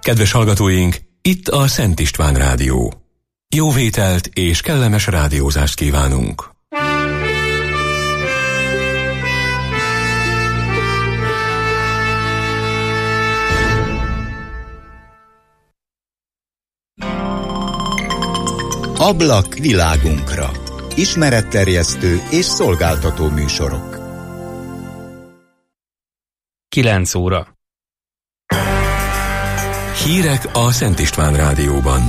Kedves hallgatóink, itt a Szent István Rádió. Jó vételt és kellemes rádiózást kívánunk! Ablak világunkra. Ismeretterjesztő és szolgáltató műsorok. 9 óra. Hírek a Szent István Rádióban.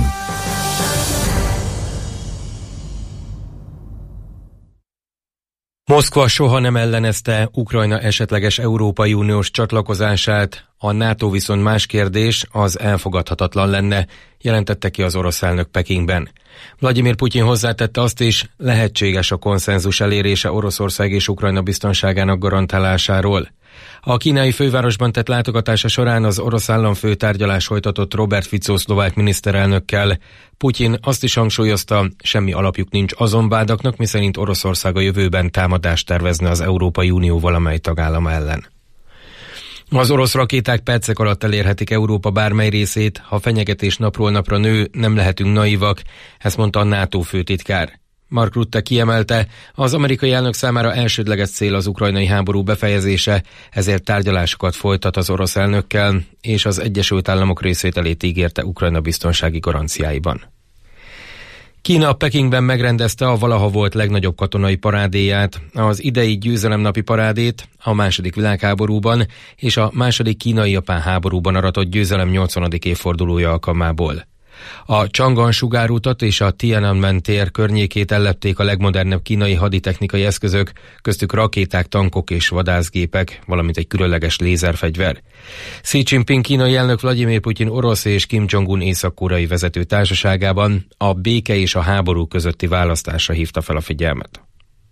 Moszkva soha nem ellenezte Ukrajna esetleges Európai Uniós csatlakozását, a NATO viszont más kérdés, az elfogadhatatlan lenne, jelentette ki az orosz elnök Pekingben. Vladimir Putyin hozzátette azt is, lehetséges a konszenzus elérése Oroszország és Ukrajna biztonságának garantálásáról. A kínai fővárosban tett látogatása során az orosz államfő tárgyalás folytatott Robert Fico szlovák miniszterelnökkel. Putyin azt is hangsúlyozta, semmi alapjuk nincs azon vádaknak, miszerint Oroszország a jövőben támadást tervezne az Európai Unió valamely tagállama ellen. Az orosz rakéták percek alatt elérhetik Európa bármely részét, ha fenyegetés napról napra nő, nem lehetünk naivak, ezt mondta a NATO főtitkár. Mark Rutte kiemelte, az amerikai elnök számára elsődleges cél az ukrajnai háború befejezése, ezért tárgyalásokat folytat az orosz elnökkel, és az Egyesült Államok részvételét ígérte Ukrajna biztonsági garanciáiban. Kína Pekingben megrendezte a valaha volt legnagyobb katonai parádéját, az idei győzelemnapi parádét a II. Világháborúban és a II. Kínai-japán háborúban aratott győzelem 80. évfordulója alkalmából. A Chang'an sugárutat és a Tiananmen tér környékét ellepték a legmodernebb kínai haditechnikai eszközök, köztük rakéták, tankok és vadászgépek, valamint egy különleges lézerfegyver. Xi Jinping kínai elnök Vladimir Putyin orosz és Kim Jong-un észak-koreai vezető társaságában a béke és a háború közötti választásra hívta fel a figyelmet.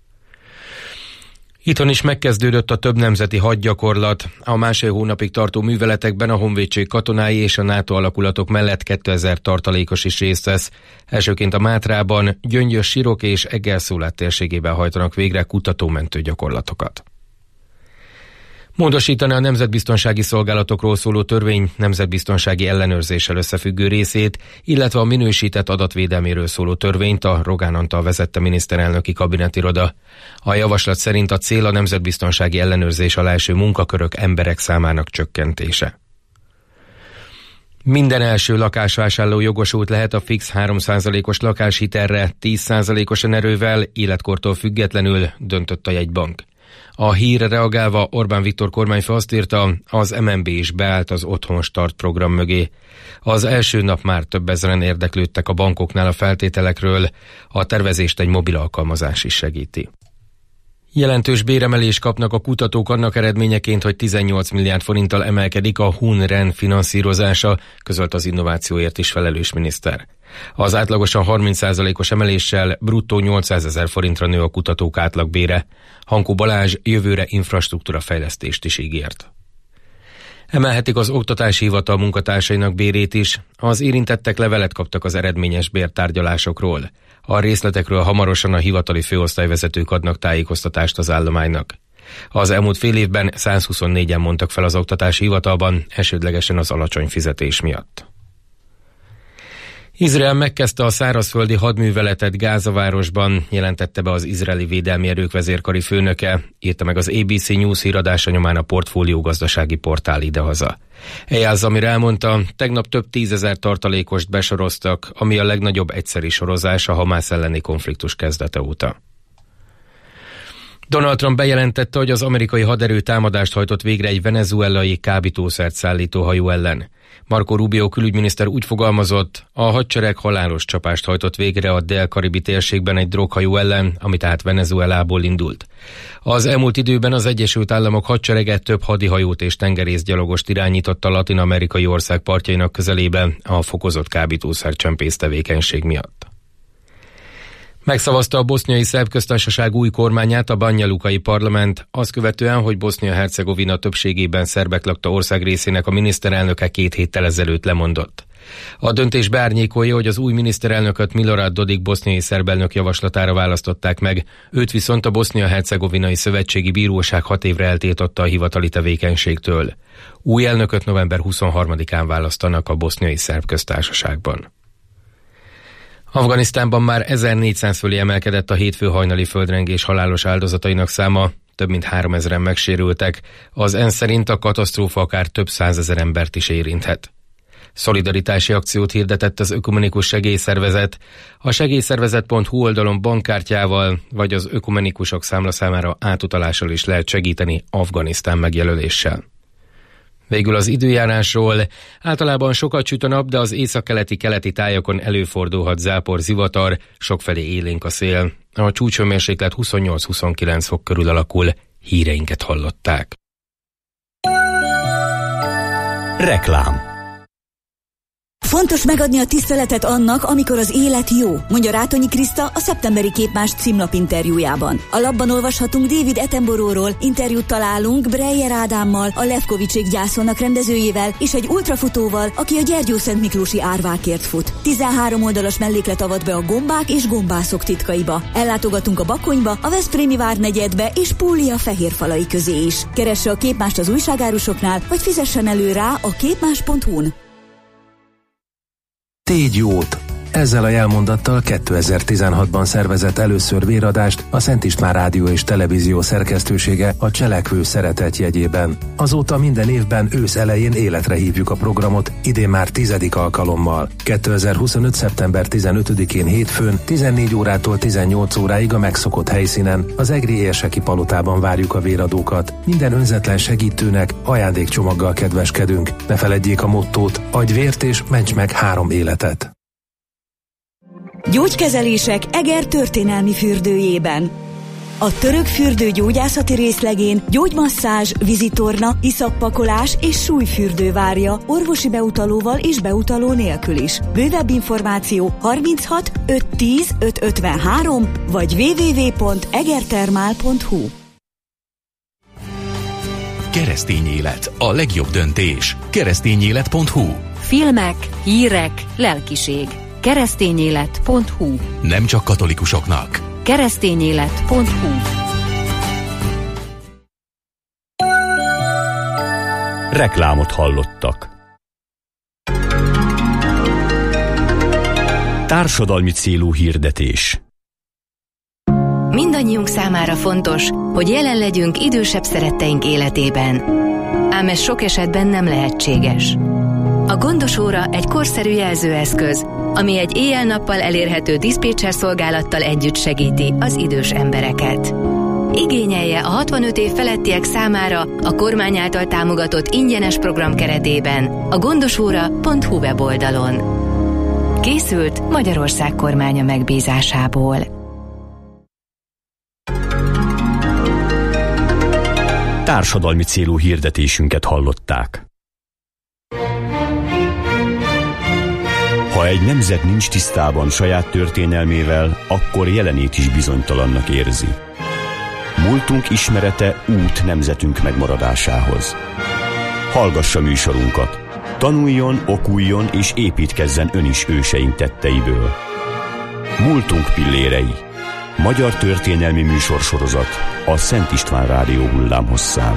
Itthon is megkezdődött a több nemzeti hadgyakorlat. A másfél hónapig tartó műveletekben a honvédség katonái és a NATO alakulatok mellett 2000 tartalékos is részt vesz. Elsőként a Mátrában, Gyöngyös, Sirok és Egerszólát térségében hajtanak végre kutató-mentő gyakorlatokat. Módosítani a nemzetbiztonsági szolgálatokról szóló törvény nemzetbiztonsági ellenőrzéssel összefüggő részét, illetve a minősített adatvédelméről szóló törvényt a Rogán Antal vezette miniszterelnöki kabinetiroda. A javaslat szerint a cél a nemzetbiztonsági ellenőrzés alá eső munkakörök, emberek számának csökkentése. Minden első lakásvásárló jogosult lehet a fix 3%-os lakáshitelre 10%-os erővel, életkortól függetlenül, döntött a jegybank. A hírre reagálva Orbán Viktor kormányfő azt írta, az MNB is beállt az Otthon Start program mögé. Az első nap már több ezeren érdeklődtek a bankoknál a feltételekről, a tervezést egy mobil alkalmazás is segíti. Jelentős béremelést kapnak a kutatók annak eredményeként, hogy 18 milliárd forinttal emelkedik a Hun-Ren finanszírozása, közölt az innovációért is felelős miniszter. Az átlagosan 30%-os emeléssel bruttó 800 000 forintra nő a kutatók átlagbére. Hankó Balázs jövőre infrastruktúra fejlesztést is ígért. Emelhetik az Oktatási Hivatal munkatársainak bérét is. Az érintettek levelet kaptak az eredményes bértárgyalásokról. A részletekről hamarosan a hivatali főosztályvezetők adnak tájékoztatást az állománynak. Az elmúlt fél évben 124-en mondtak fel az Oktatási Hivatalban, elsődlegesen az alacsony fizetés miatt. Izrael megkezdte a szárazföldi hadműveletet Gázavárosban, jelentette be az izraeli védelmi erők vezérkari főnöke, írta meg az ABC News híradása nyomán a Portfólió gazdasági portál idehaza. Eyal Zamir elmondta, tegnap több 10 000 tartalékost besoroztak, ami a legnagyobb egyszeri sorozás a Hamász elleni konfliktus kezdete óta. Donald Trump bejelentette, hogy az amerikai haderő támadást hajtott végre egy venezuelai kábítószert szállító hajó ellen. Marco Rubio külügyminiszter úgy fogalmazott, a hadsereg halálos csapást hajtott végre a dél-karibi térségben egy droghajó ellen, ami tehát Venezuelából indult. Az elmúlt időben az Egyesült Államok hadserege több hadihajót és tengerészgyalogost irányított a latin-amerikai ország partjainak közelében a fokozott kábítószercsempész tevékenység miatt. Megszavazta a boszniai szerb köztársaság új kormányát a Banjalukai parlament, azt követően, hogy Bosznia-Hercegovina többségében szerbek lakta ország részének a miniszterelnöke 2 héttel ezelőtt lemondott. A döntés beárnyékolja, hogy az új miniszterelnököt Milorad Dodik boszniai szerb elnök javaslatára választották meg, őt viszont a Bosznia-Hercegovinai Szövetségi Bíróság 6 évre eltiltotta a hivatali tevékenységtől. Új elnököt november 23-án választanak a Boszniai Szerb Köztársaságban. Afganisztánban már 1400 fölé emelkedett a hétfő hajnali földrengés halálos áldozatainak száma, több mint 3000-en megsérültek. Az ENSZ szerint a katasztrófa akár több százezer embert is érinthet. Szolidaritási akciót hirdetett az Ökumenikus Segélyszervezet. A segélyszervezet.hu oldalon bankkártyával vagy az ökumenikusok számlaszámára átutalással is lehet segíteni Afganisztán megjelöléssel. Végül az időjárásról. Általában sokat süt a nap, de az északkeleti-keleti tájakon előfordulhat zápor, zivatar, sokfelé élénk a szél. A csúcshőmérséklet 28-29 fok körül alakul. Híreinket hallották. Reklám. Fontos megadni a tiszteletet annak, amikor az élet jó, mondja Rátonyi Kriszta a szeptemberi Képmás címlap interjújában. A lapban olvashatunk David Attenborough-ról, interjút találunk Breyer Ádámmal, a Levkovicsék gyászolnak rendezőjével, és egy ultrafutóval, aki a Gyergyószentmiklósi árvákért fut. 13 oldalas melléklet avat be a gombák és gombászok titkaiba. Ellátogatunk a Bakonyba, a Veszprémi várnegyedbe és Púlia fehérfalai közé is. Keresse a Képmást az újságárusoknál, vagy fizessen elő rá a képmás.hu-n. Tégy jót! Ezzel a jelmondattal 2016-ban szervezett először véradást a Szent István Rádió és Televízió szerkesztősége a Cselekvő Szeretet jegyében. Azóta minden évben ősz elején életre hívjuk a programot, idén már 10. alkalommal. 2025. szeptember 15-én hétfőn 14 órától 18 óráig a megszokott helyszínen, az Egri Érseki Palotában várjuk a véradókat. Minden önzetlen segítőnek ajándékcsomaggal kedveskedünk. Ne feledjék a mottót: adj vért és ments meg 3 életet. Gyógykezelések Eger történelmi fürdőjében. A Török fürdő gyógyászati részlegén gyógymasszázs, vízitorna, iszappakolás és súlyfürdő várja orvosi beutalóval és beutaló nélkül is. Bővebb információ 36 510 553 vagy www.egertermál.hu. Keresztény élet, a legjobb döntés. Keresztényélet.hu. Filmek, hírek, lelkiség. Keresztényélet.hu. Nem csak katolikusoknak. Keresztényélet.hu. Reklámot hallottak. Társadalmi célú hirdetés. Mindannyiunk számára fontos, hogy jelen legyünk idősebb szeretteink életében. Ám ez sok esetben nem lehetséges. A gondos óra egy korszerű jelzőeszköz, ami egy éjjel-nappal elérhető diszpécser szolgálattal együtt segíti az idős embereket. Igényelje a 65 év felettiek számára a kormány által támogatott ingyenes program keretében a gondosóra.hu weboldalon. Készült Magyarország kormánya megbízásából. Társadalmi célú hirdetésünket hallották. Ha egy nemzet nincs tisztában saját történelmével, akkor jelenét is bizonytalannak érzi. Múltunk ismerete út nemzetünk megmaradásához. Hallgassa műsorunkat. Tanuljon, okuljon és építkezzen ön is őseink tetteiből. Múltunk pillérei. Magyar történelmi műsorsorozat a Szent István Rádió hullámhosszán.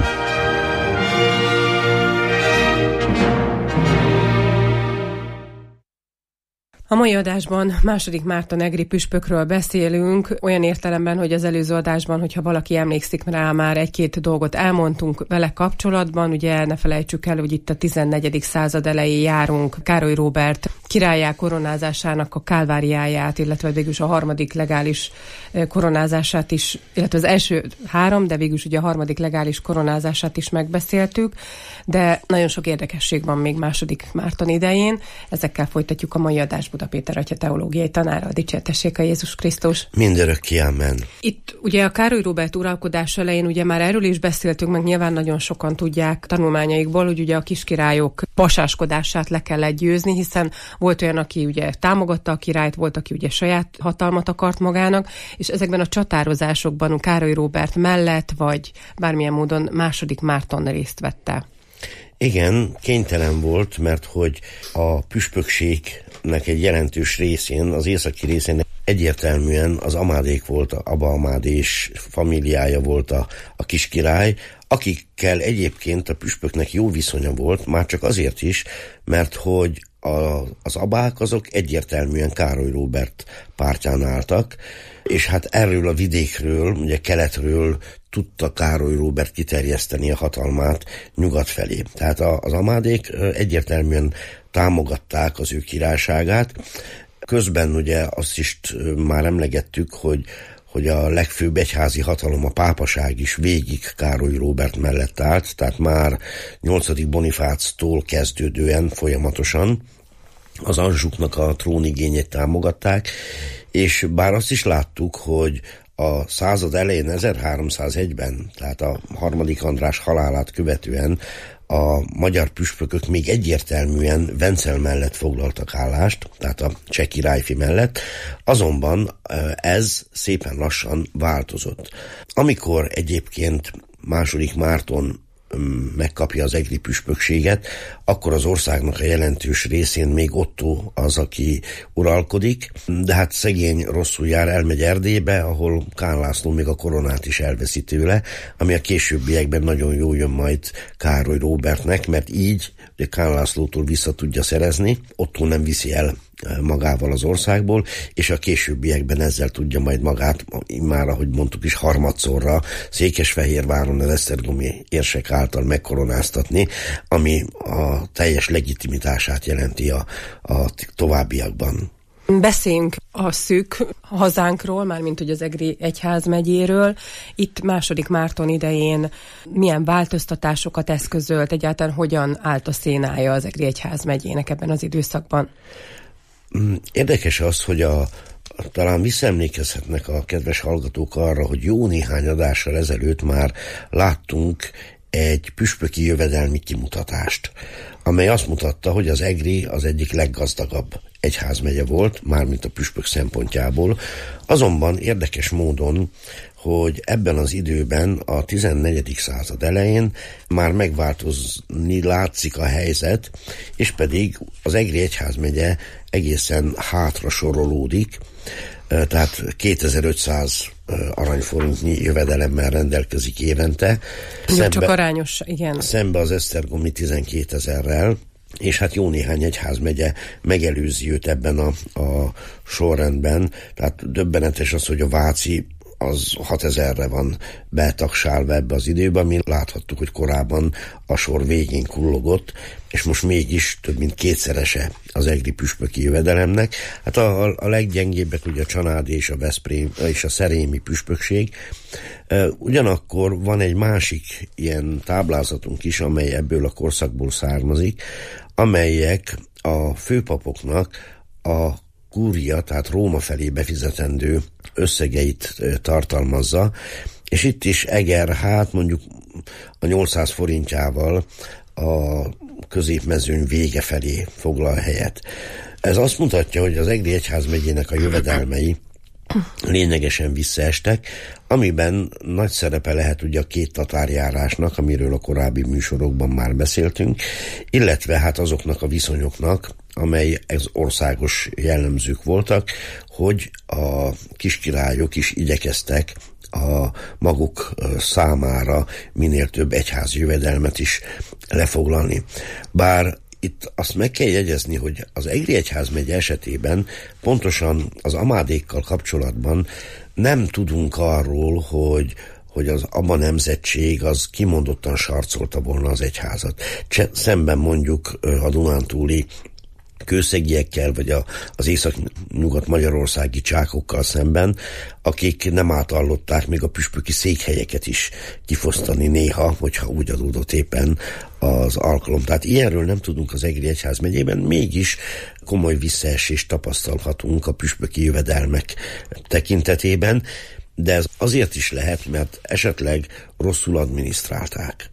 A mai adásban II. Márton egri püspökről beszélünk, olyan értelemben, hogy az előző adásban, hogyha valaki emlékszik rá, már egy-két dolgot elmondtunk vele kapcsolatban. Ugye ne felejtsük el, hogy itt a 14. század elején járunk, Károly Róbert királlyá koronázásának a kálváriáját, illetve végülis a harmadik legális koronázását is, illetve az első 3, de végülis ugye a harmadik legális koronázását is megbeszéltük, de nagyon sok érdekesség van még II. Márton idején. Ezekkel folytatjuk a mai adást Buda Péter atya teológiai tanára. Dicsértessék a Jézus Krisztus. Mindörökké, amen. Itt ugye a Károly Róbert uralkodás elején ugye már erről is beszéltünk, meg nyilván nagyon sokan tudják tanulmányaikból, hogy ugye a kiskirályok pasáskodását le kellett győzni, hiszen volt olyan, aki ugye támogatta a királyt, volt, aki ugye saját hatalmat akart magának, és ezekben a csatározásokban Károly Róbert mellett, vagy bármilyen módon II. Márton részt vette. Igen, kénytelen volt, mert hogy a püspökségnek egy jelentős részén, az északi részén egyértelműen az Amádék volt, Aba Amádé és famíliája volt a kiskirály, akikkel egyébként a püspöknek jó viszonya volt, már csak azért is, mert hogy az abák azok egyértelműen Károly Róbert pártján álltak, és hát erről a vidékről, ugye keletről tudta Károly Róbert kiterjeszteni a hatalmát nyugat felé. Tehát az Amádék egyértelműen támogatták az ő királyságát. Közben ugye azt is már emlegettük, hogy a legfőbb egyházi hatalom, a pápaság is végig Károly Róbert mellett állt, tehát már 8. Bonifáctól kezdődően folyamatosan az Anjouknak a trónigényét támogatták, és bár azt is láttuk, hogy a század elején 1301-ben, tehát a 3. András halálát követően a magyar püspökök még egyértelműen Vencel mellett foglaltak állást, tehát a cseh királyfi mellett, azonban ez szépen lassan változott. Amikor egyébként II. Márton megkapja az egri püspökséget, akkor az országnak a jelentős részén még Ottó az, aki uralkodik, de hát szegény rosszul jár, elmegy Erdélybe, ahol Kán László még a koronát is elveszi tőle, ami a későbbiekben nagyon jó jön majd Károly Róbertnek, mert így Kán Lászlótól vissza tudja szerezni, Ottó nem viszi el magával az országból, és a későbbiekben ezzel tudja majd magát, már ahogy mondtuk is, harmadszorra Székesfehérváron az esztergomi érsek által megkoronáztatni, ami a teljes legitimitását jelenti a továbbiakban. Beszéljünk a szűk hazánkról, mármint hogy az egri egyházmegyéről. Itt II. Márton idején milyen változtatásokat eszközölt, egyáltalán hogyan állt a szénája az egri egyházmegyének ebben az időszakban? Érdekes az, hogy talán visszaemlékezhetnek a kedves hallgatók arra, hogy jó néhány adással ezelőtt már láttunk egy püspöki jövedelmi kimutatást, amely azt mutatta, hogy az egri az egyik leggazdagabb egyházmegye volt, mármint a püspök szempontjából. Azonban érdekes módon, hogy ebben az időben, a 14. század elején már megváltozni látszik a helyzet, és pedig az egri egyházmegye egészen hátra sorolódik, tehát 2500 aranyforintnyi jövedelemmel rendelkezik évente. Csak arányos, igen. Szembe az esztergomi 12 000-rel, és hát jó néhány egyházmegye megelőzi őt ebben a sorrendben, tehát döbbenetes az, hogy a váci az 6000-re van betagsálva ebbe az időbe, mi láthattuk, hogy korábban a sor végén kullogott, és most mégis több mint kétszerese az egri püspöki jövedelemnek. Hát a leggyengébbek ugye a csanádi és a veszprém és a szerémi püspökség. Ugyanakkor van egy másik ilyen táblázatunk is, amely ebből a korszakból származik, amelyek a főpapoknak a kúria, tehát Róma felé befizetendő összegeit tartalmazza, és itt is Eger, hát mondjuk a 800 forintjával a középmezőny vége felé foglal helyet. Ez azt mutatja, hogy az egri egyházmegyének a jövedelmei lényegesen visszaestek, amiben nagy szerepe lehet ugye a két tatárjárásnak, amiről a korábbi műsorokban már beszéltünk, illetve hát azoknak a viszonyoknak, amely ez országos jellemzők voltak, hogy a kiskirályok is igyekeztek a maguk számára minél több egyházi jövedelmet is lefoglalni. Bár itt azt meg kell jegyezni, hogy az egri egyházmegye esetében pontosan az Amádékkal kapcsolatban nem tudunk arról, hogy az Aba nemzetség az kimondottan sarcolta volna az egyházat. Szemben mondjuk a dunántúli kőszegiekkel, vagy az észak-nyugat magyarországi csákokkal szemben, akik nem átallották még a püspöki székhelyeket is kifosztani néha, hogyha úgy adódott éppen az alkalom. Tehát ilyenről nem tudunk az egri egyházmegyében, mégis komoly visszaesést tapasztalhatunk a püspöki jövedelmek tekintetében, de ez azért is lehet, mert esetleg rosszul adminisztrálták.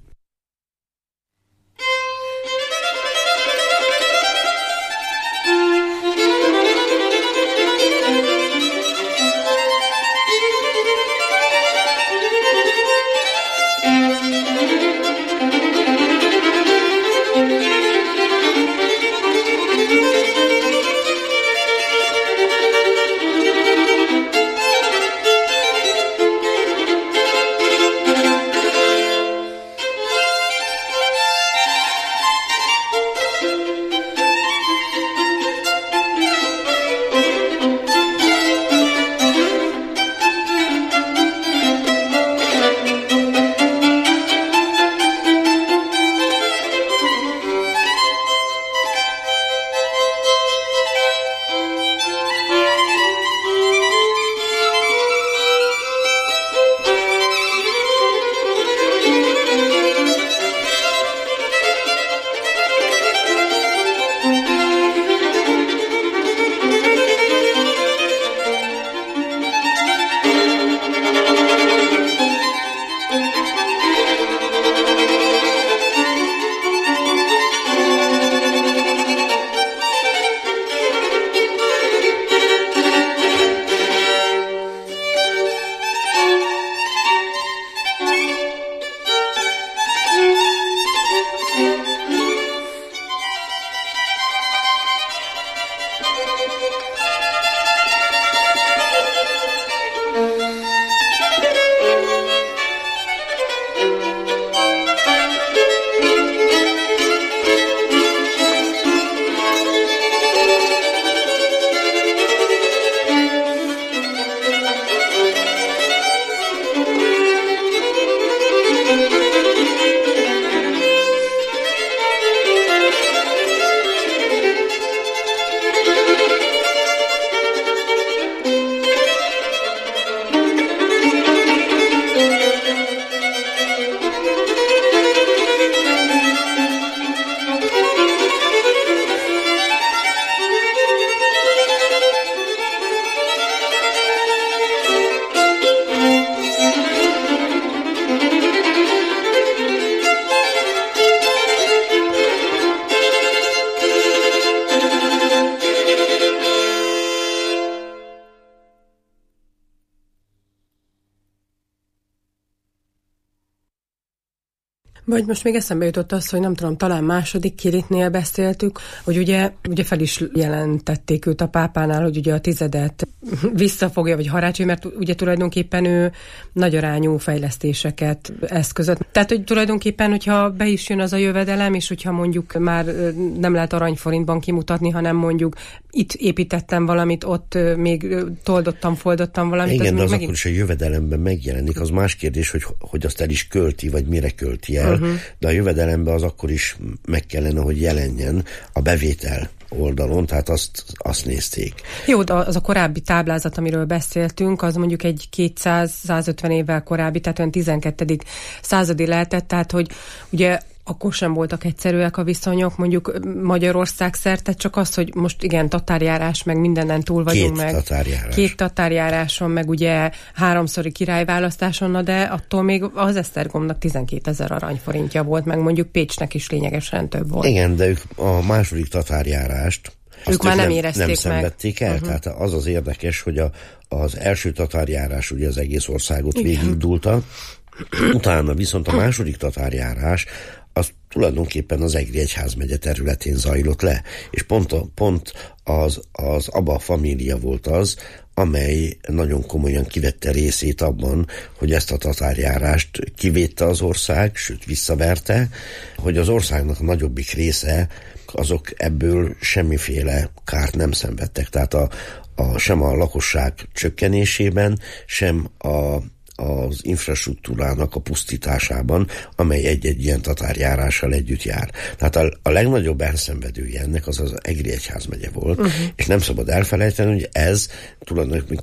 Vagy most még eszembe jutott az, hogy nem tudom, talán második Kilitnél beszéltük, hogy ugye fel is jelentették őt a pápánál, hogy ugye a 10 visszafogja, vagy harácsolja, mert ugye tulajdonképpen ő nagyarányú fejlesztéseket eszközött. Tehát, hogy tulajdonképpen, hogyha be is jön az a jövedelem, és hogyha mondjuk már nem lehet aranyforintban kimutatni, hanem mondjuk itt építettem valamit, ott még toldottam, foldottam valamit. Igen, de az megint... akkor is a jövedelemben megjelenik. Az más kérdés, hogy azt el is költi, vagy mire költi el, de a jövedelemben az akkor is meg kellene, hogy jelenjen a bevétel oldalon, tehát azt nézték. Jó, de az a korábbi táblázat, amiről beszéltünk, az mondjuk egy 200-150 évvel korábbi, tehát olyan 12. századi lehetett, tehát hogy ugye akkor sem voltak egyszerűek a viszonyok, mondjuk Magyarország szerte, csak az, hogy most igen, tatárjárás, meg mindenen túl vagyunk, két tatárjáráson, meg ugye 3-szori királyválasztáson, de attól még az Esztergomnak 12 000 aranyforintja volt, meg mondjuk Pécsnek is lényegesen több volt. Igen, de ők a második tatárjárást ők már nem érezték nem szenvedték el. Tehát az érdekes, hogy az első tatárjárás ugye az egész országot végigdúlta, utána viszont a második tatárjárás az tulajdonképpen az Egri egyházmegye területén zajlott le, és pont az Aba família volt az, amely nagyon komolyan kivette részét abban, hogy ezt a tatárjárást kivédte az ország, sőt visszaverte, hogy az országnak a nagyobbik része, azok ebből semmiféle kárt nem szenvedtek. Tehát sem a lakosság csökkenésében, sem az infrastruktúrának a pusztításában, amely egy-egy ilyen tatárjárással együtt jár. Tehát a legnagyobb elszenvedője ennek az Egri egyházmegye volt, és nem szabad elfelejteni, hogy ez tulajdonképpen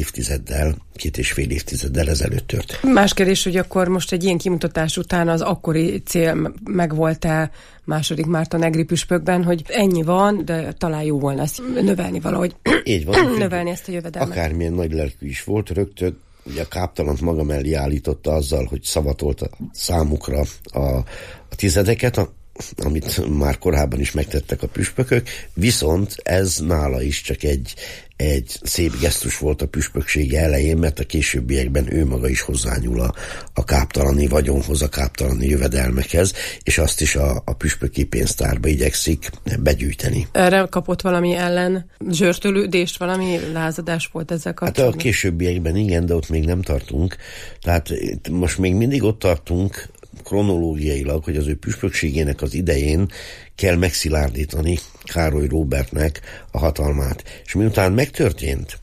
2,5 évtizeddel ezelőtt történt. Más kérdés, hogy akkor most egy ilyen kimutatás után az akkori cél megvolt-e második Márton egri püspökben, hogy ennyi van, de talán jó volna ezt növelni valahogy. Így van. Növelni ezt a jövedelmet. Akármilyen nagy lelkű is volt, rögtön ugye a káptalant maga mellé állította azzal, hogy szavatolta számukra a 10, amit már korábban is megtettek a püspökök, viszont ez nála is csak egy szép gesztus volt a püspöksége elején, mert a későbbiekben ő maga is hozzányúl a káptalani vagyonhoz, a káptalani jövedelmekhez, és azt is a püspöki pénztárba igyekszik begyűjteni. Erre kapott valami ellen zsörtölődést, valami lázadás volt ezzel kapcsolatban? Hát a későbbiekben igen, de ott még nem tartunk. Tehát most még mindig ott tartunk kronológiailag, hogy az ő püspökségének az idején kell megszilárdítani Károly Róbertnek a hatalmát. És miután megtörtént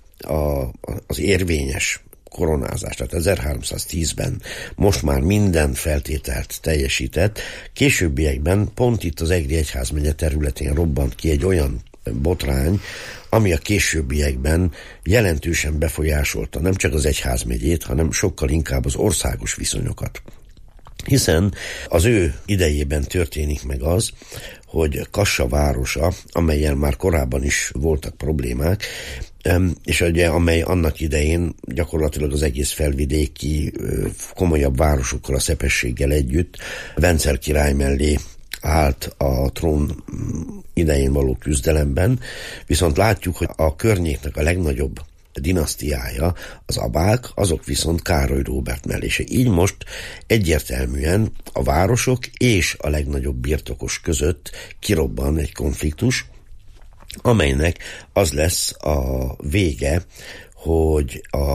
az érvényes koronázás, tehát 1310-ben most már minden feltételt teljesített, későbbiekben pont itt az Egri egyházmegye területén robbant ki egy olyan botrány, ami a későbbiekben jelentősen befolyásolta nem csak az egyházmegyét, hanem sokkal inkább az országos viszonyokat. Hiszen az ő idejében történik meg az, hogy Kassa városa, amellyel már korábban is voltak problémák, és ugye, amely annak idején gyakorlatilag az egész felvidéki komolyabb városokkal, a szepességgel együtt Vencel király mellé állt a trón idején való küzdelemben, viszont látjuk, hogy a környéknek a legnagyobb dinasztiája, az Abák, azok viszont Károly Róbert mellé. És így most egyértelműen a városok és a legnagyobb birtokos között kirobban egy konfliktus, amelynek az lesz a vége, hogy a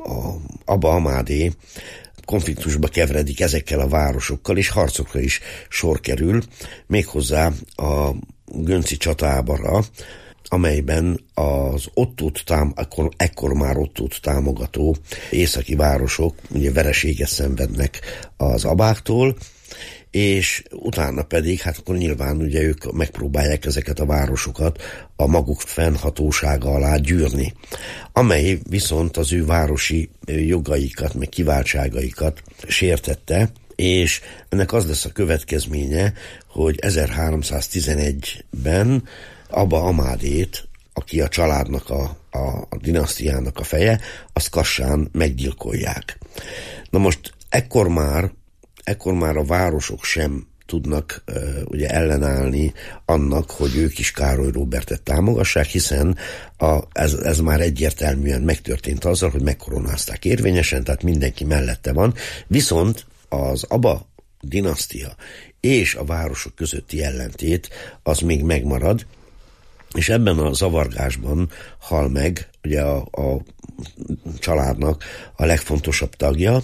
Aba Amádé konfliktusba keveredik ezekkel a városokkal, és harcokra is sor kerül, méghozzá a Gönci csatábara, amelyben az ekkor már Ottót támogató északi városok ugye vereséget szenvednek az Abáktól, és utána pedig, hát akkor nyilván ugye ők megpróbálják ezeket a városokat a maguk fennhatósága alá gyűrni, amely viszont az ő városi jogaikat, meg kiváltságaikat sértette, és ennek az lesz a következménye, hogy 1311-ben Aba Amádét, aki a családnak, a dinasztiának a feje, azt Kassán meggyilkolják. Na most ekkor már a városok sem tudnak ugye ellenállni annak, hogy ők is Károly Róbertet támogassák, hiszen ez már egyértelműen megtörtént azzal, hogy megkoronázták érvényesen, tehát mindenki mellette van, viszont az Aba dinasztia és a városok közötti ellentét az még megmarad, és ebben a zavargásban hal meg ugye a családnak a legfontosabb tagja,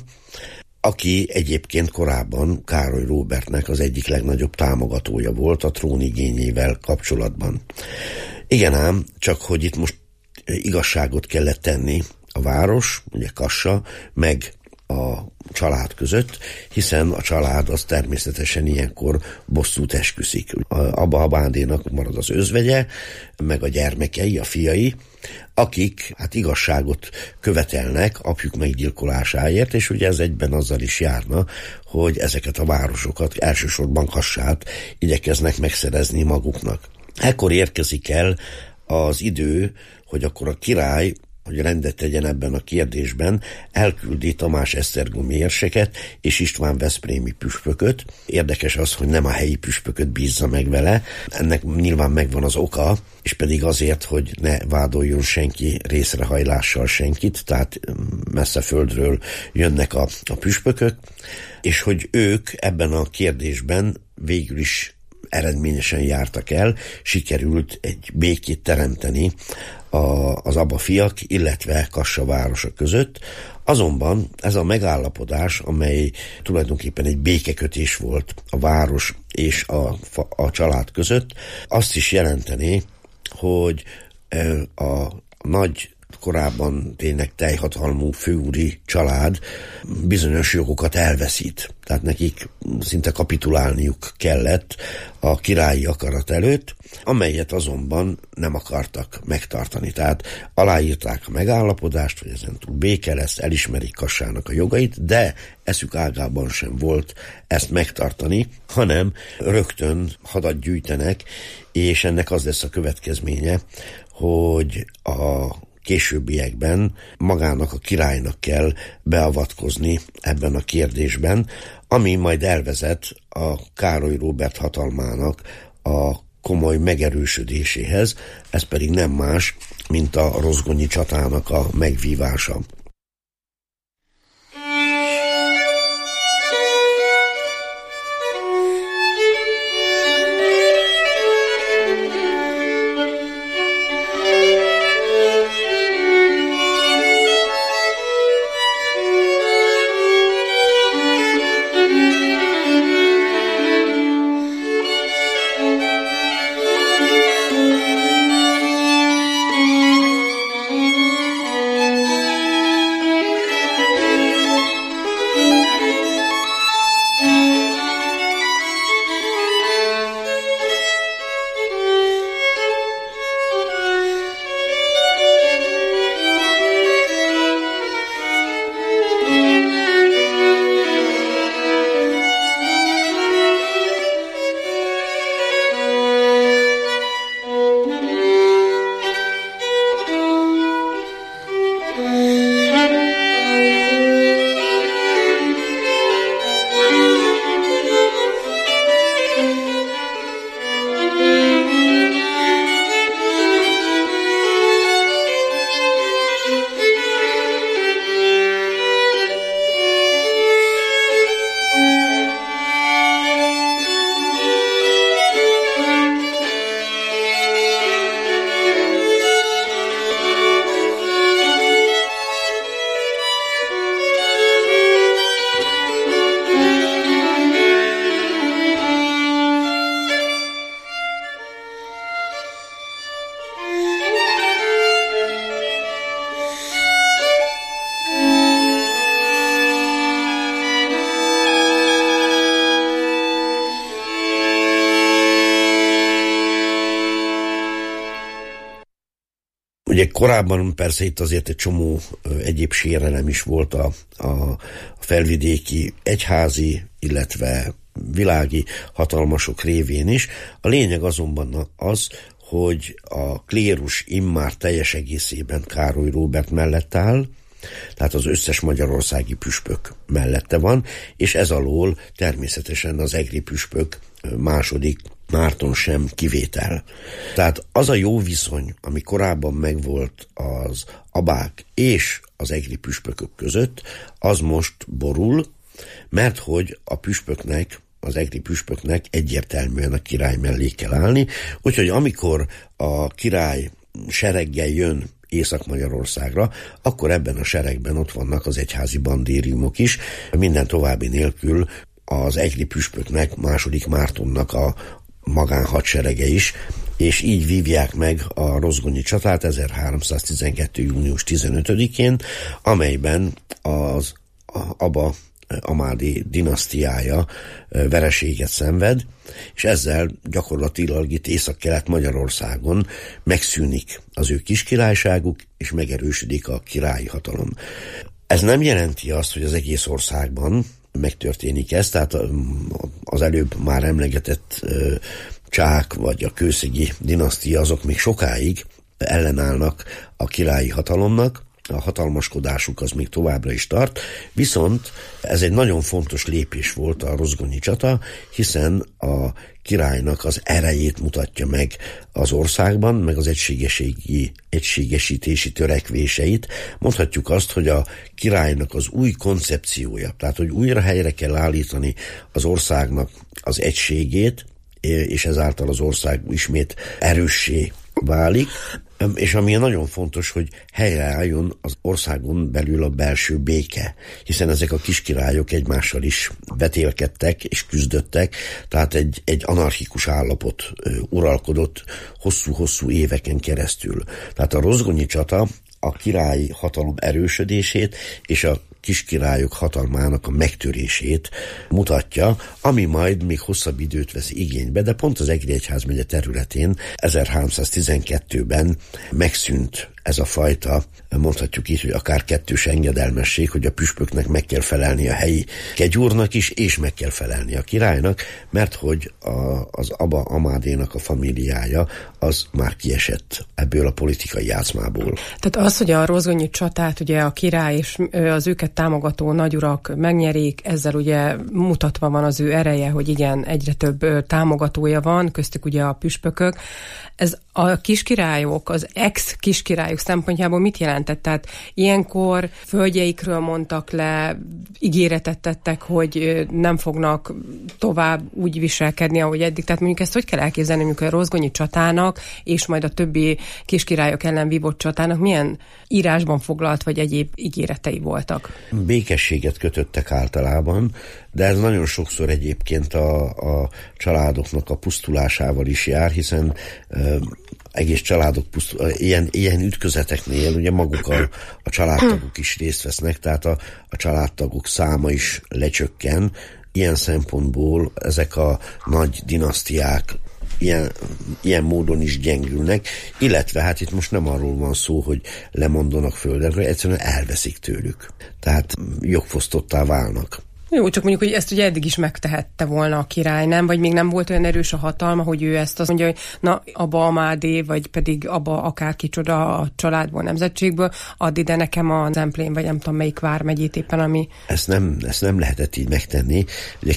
aki egyébként korábban Károly Róbertnek az egyik legnagyobb támogatója volt a trónigényével kapcsolatban. Igen ám, csak hogy itt most igazságot kellett tenni a város, ugye Kassa, meg a család között, hiszen a család az természetesen ilyenkor bosszút esküszik. Abba Bándénak marad az özvegye, meg a gyermekei, a fiai, akik hát igazságot követelnek apjuk meggyilkolásáért, és ugye ez egyben azzal is járna, hogy ezeket a városokat, elsősorban Kassát igyekeznek megszerezni maguknak. Ekkor érkezik el az idő, hogy akkor a király, hogy rendet tegyen ebben a kérdésben, elküldi Tamás Esztergomi érseket és István veszprémi püspököt. Érdekes az, hogy nem a helyi püspököt bízza meg vele. Ennek nyilván megvan az oka, és pedig azért, hogy ne vádoljon senki részrehajlással senkit, tehát messze földről jönnek a püspökök, és hogy ők ebben a kérdésben végül is eredményesen jártak el, sikerült egy békét teremteni az abafiak, illetve Kassa városa között. Azonban ez a megállapodás, amely tulajdonképpen egy békekötés volt a város és a család között, azt is jelenteni, hogy a nagy, korábban tényleg teljhatalmú főúri család bizonyos jogokat elveszít. Tehát nekik szinte kapitulálniuk kellett a királyi akarat előtt, amelyet azonban nem akartak megtartani. Tehát aláírták a megállapodást, hogy ezen túl béke lesz, elismerik Kassának a jogait, de eszük ágában sem volt ezt megtartani, hanem rögtön hadat gyűjtenek, és ennek az lesz a következménye, hogy a későbbiekben magának a királynak kell beavatkozni ebben a kérdésben, ami majd elvezet a Károly Róbert hatalmának a komoly megerősödéséhez, ez pedig nem más, mint a rozgonyi csatának a megvívása. Ugye korábban persze itt azért egy csomó egyéb sérelem is volt a felvidéki egyházi, illetve világi hatalmasok révén is. A lényeg azonban az, hogy a klérus immár teljes egészében Károly Róbert mellett áll, tehát az összes magyarországi püspök mellette van, és ez alól természetesen az egri püspök második Márton sem kivétel. Tehát az a jó viszony, ami korábban megvolt az abák és az egri püspökök között, az most borul, mert hogy a püspöknek, az egri püspöknek egyértelműen a király mellé kell állni, úgyhogy amikor a király sereggel jön Észak-Magyarországra, akkor ebben a seregben ott vannak az egyházi bandériumok is, minden további nélkül az egri püspöknek, II. Mártonnak a magánhadserege is, és így vívják meg a rozgonyi csatát 1312. június 15-én, amelyben az Aba Amádi dinasztiája vereséget szenved, és ezzel gyakorlatilag itt Észak-Kelet-Magyarországon megszűnik az ő kiskirályságuk, és megerősödik a királyi hatalom. Ez nem jelenti azt, hogy az egész országban megtörténik ez, tehát az előbb már emlegetett Csák vagy a kőszegi dinasztia, azok még sokáig ellenállnak a királyi hatalomnak, a hatalmaskodásuk az még továbbra is tart, viszont ez egy nagyon fontos lépés volt a rozgonyi csata, hiszen a királynak az erejét mutatja meg az országban, meg az egységesítési törekvéseit. Mondhatjuk azt, hogy a királynak az új koncepciója, tehát hogy újra helyre kell állítani az országnak az egységét, és ezáltal az ország ismét erőssé válik, és ami nagyon fontos, hogy helyreálljon az országon belül a belső béke, hiszen ezek a kiskirályok egymással is vetélkedtek és küzdöttek, tehát egy anarchikus állapot uralkodott hosszú-hosszú éveken keresztül. Tehát a rozgonyi csata a királyi hatalom erősödését és a kiskirályok hatalmának a megtörését mutatja, ami majd még hosszabb időt vesz igénybe, de pont az Egri egyházmegye területén 1312-ben megszűnt ez a fajta, mondhatjuk így, hogy akár kettős engedelmesség, hogy a püspöknek meg kell felelni a helyi kegyúrnak is, és meg kell felelni a királynak, mert hogy az Aba Amádénak a familiája az már kiesett ebből a politikai játszmából. Tehát az, hogy a rozgonyi csatát ugye a király és az őket támogató nagyurak megnyerik, ezzel ugye mutatva van az ő ereje, hogy igen, egyre több támogatója van, köztük ugye a püspökök. Ez a kiskirályok, az ex-kiskirályok szempontjából mit jelentett? Tehát ilyenkor földjeikről mondtak le, ígéretet tettek, hogy nem fognak tovább úgy viselkedni, ahogy eddig. Tehát mondjuk ezt hogy kell elképzelni, amikor a rozgonyi csatának, és majd a többi kiskirályok ellen vívott csatának milyen írásban foglalt, vagy egyéb ígéretei voltak? Békességet kötöttek általában, de ez nagyon sokszor egyébként a családoknak a pusztulásával is jár, hiszen egész családok ilyen ütközeteknél ugye maguk a családtagok is részt vesznek, tehát a családtagok száma is lecsökken. Ilyen szempontból ezek a nagy dinasztiák ilyen módon is gyengülnek, illetve hát itt most nem arról van szó, hogy lemondanak földekről, egyszerűen elveszik tőlük. Tehát jogfosztottá válnak. Jó, csak mondjuk, hogy ezt ugye eddig is megtehette volna a király, nem? Vagy még nem volt olyan erős a hatalma, hogy ő ezt azt mondja, hogy na, Aba Amádé, vagy pedig Aba akárkicsoda a családból, nemzetségből, add ide nekem a Zemplén, vagy nem tudom melyik vármegyét éppen, ami... Ezt nem lehetett így megtenni.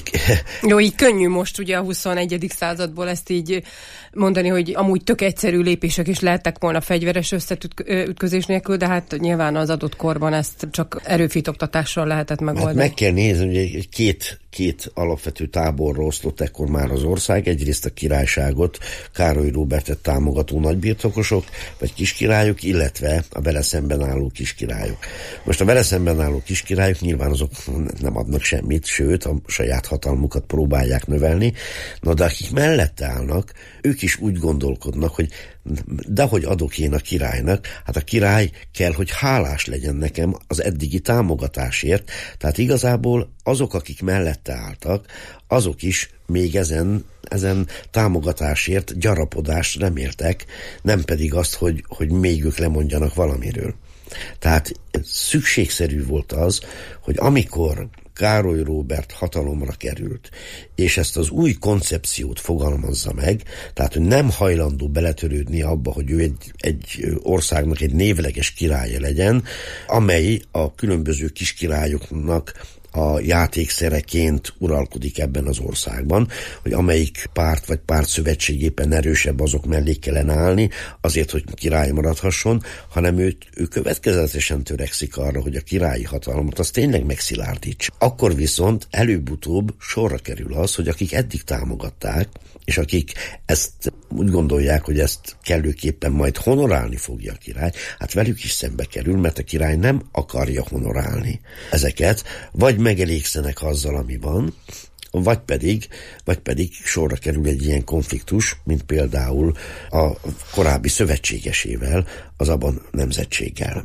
Jó, így könnyű most ugye a 21. századból ezt így mondani, hogy amúgy tök egyszerű lépések is lehettek volna fegyveres összeütközés nélkül, de hát nyilván az adott korban ezt csak erőfitoktatással lehetett megoldani. Hát meg kell nézni, hogy két alapvető táborra osztott ekkor már az ország. Egyrészt a királyságot Károly Róbertet támogató nagybirtokosok, vagy kiskirályok, illetve a vele szemben álló kiskirályok. Most a vele szemben álló kiskirályok nyilván azok nem adnak semmit, sőt a saját hatalmukat próbálják növelni, de akik mellette állnak, ők is úgy gondolkodnak, hogy de hogy adok én a királynak, hát a király kell, hogy hálás legyen nekem az eddigi támogatásért, tehát igazából azok, akik mellette álltak, azok is még ezen támogatásért gyarapodást reméltek, nem pedig azt, hogy még ők lemondjanak valamiről. Tehát szükségszerű volt az, hogy amikor Károly Róbert hatalomra került, és ezt az új koncepciót fogalmazza meg, tehát, hogy nem hajlandó beletörődni abba, hogy ő egy országnak egy névleges királya legyen, amely a különböző kiskirályoknak a játékszereként uralkodik ebben az országban, hogy amelyik párt vagy pártszövetség éppen erősebb, azok mellé kellene állni, azért, hogy király maradhasson, hanem ő következetesen törekszik arra, hogy a királyi hatalmat az tényleg megszilárdítsa. Akkor viszont előbb-utóbb sorra kerül az, hogy akik eddig támogatták, és akik ezt úgy gondolják, hogy ezt kellőképpen majd honorálni fogja a király, hát velük is szembe kerül, mert a király nem akarja honorálni ezeket, vagy megelégszenek azzal, ami van, vagy pedig sorra kerül egy ilyen konfliktus, mint például a korábbi szövetségesével, az Aban nemzetséggel.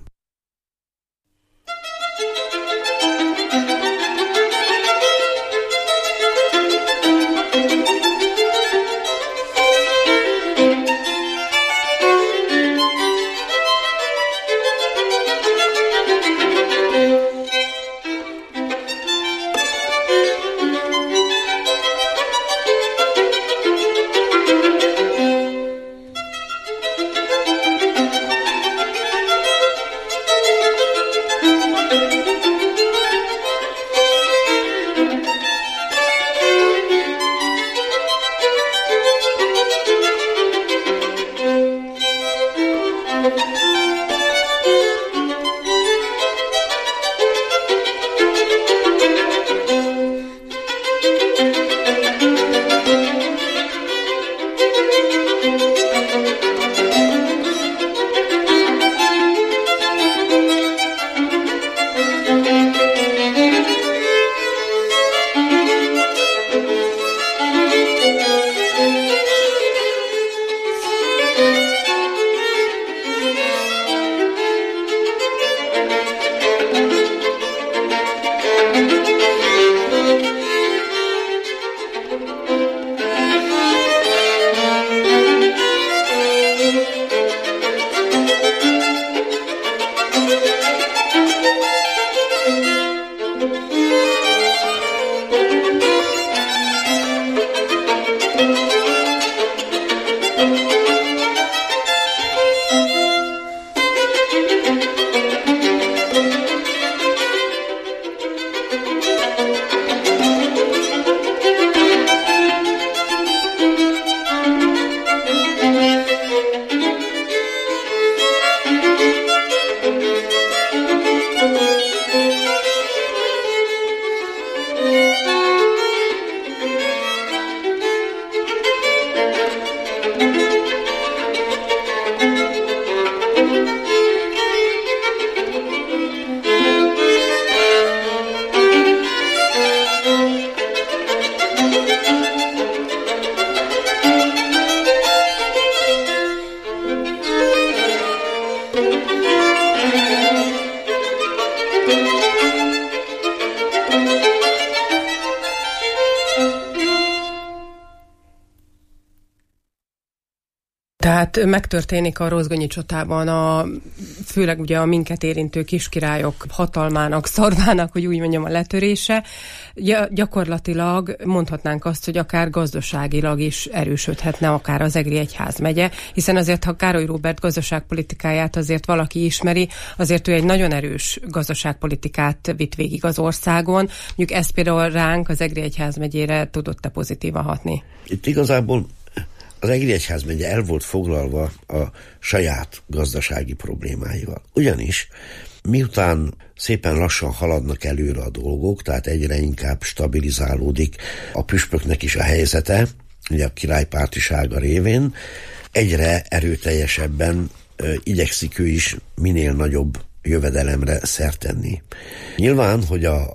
Tehát megtörténik a Rozgonyi csatában főleg ugye a minket érintő kiskirályok hatalmának, szarvának, hogy úgy mondjam, a letörése. Gyakorlatilag mondhatnánk azt, hogy akár gazdaságilag is erősödhetne akár az Egri egyházmegye, hiszen azért, ha Károly Róbert gazdaságpolitikáját azért valaki ismeri, azért ő egy nagyon erős gazdaságpolitikát vitt végig az országon. Mondjuk ez például ránk, az Egri egyházmegyére tudott-e pozitívan hatni? Itt igazából az Egri egyházmegye el volt foglalva a saját gazdasági problémáival. Ugyanis miután szépen lassan haladnak előre a dolgok, tehát egyre inkább stabilizálódik a püspöknek is a helyzete, ugye a királypártisága révén, egyre erőteljesebben igyekszik ő is minél nagyobb jövedelemre szert tenni. Nyilván, hogy a